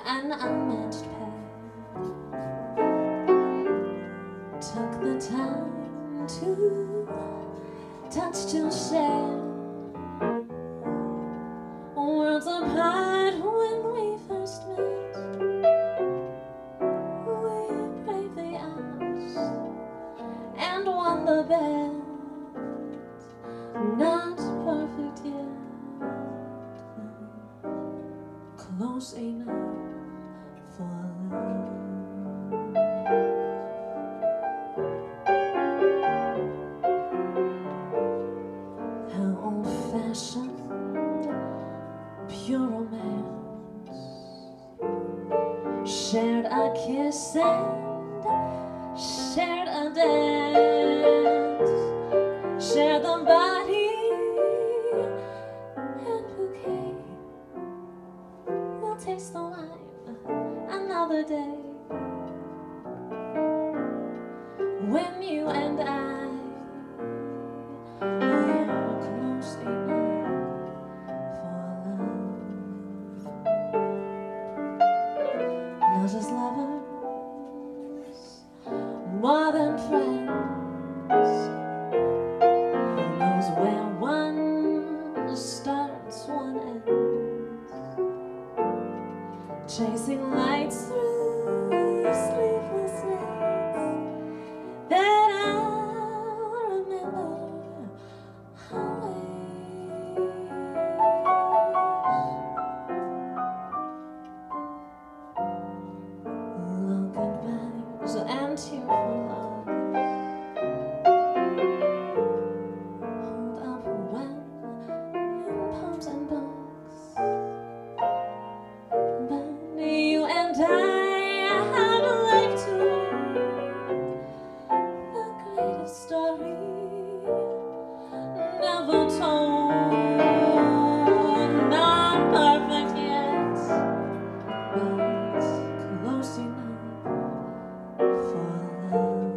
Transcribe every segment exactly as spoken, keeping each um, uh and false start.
an unmatched pair. Took the time to touch, to share, worlds apart when we first met. We braved the odds and won the bet. Not perfect yet, close enough for love. How old-fashioned, pure romance. Shared a kiss and shared a dance. Shared the body and bouquet. We'll taste the wine another day, when you and I are close enough for love. Not just lovers, more than friends. Who knows where one starts, one ends. Chasing lights through sleepless nights that I'll remember always. Long goodbyes and tearful love. Hold up when in poems and books. But you and I have a life to live. The greatest story never told. Not perfect yet, but close enough for love.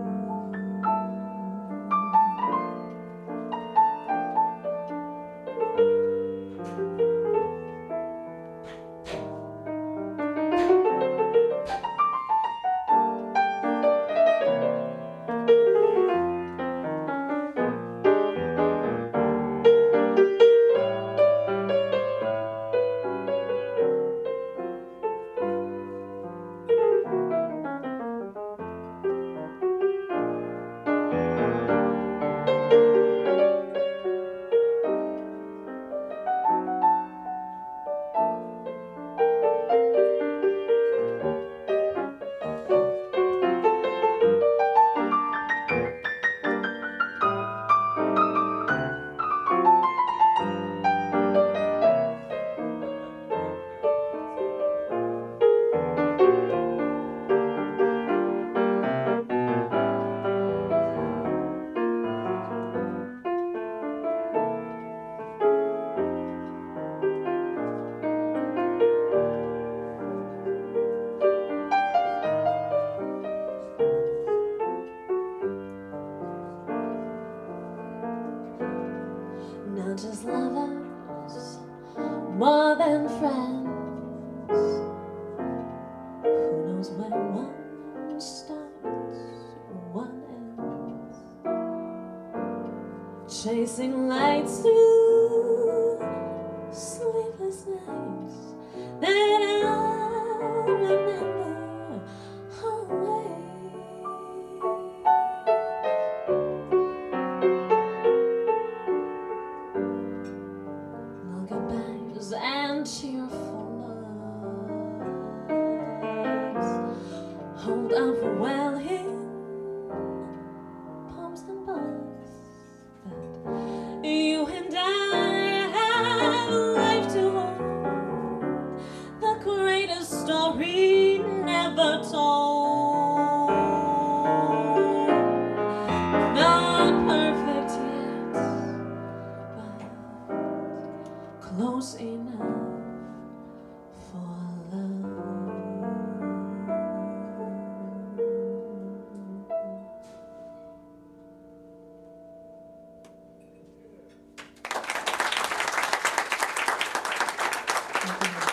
Not just lovers, more than friends. Who knows where one starts, one ends. Chasing lights through sleepless nights that I'll remember always. Long goodbyes and cheerful loves. Hold up well in palms and buds. But you and I have a life to hold. The greatest story never told. Not perfect yet, but close enough for love. Thank you.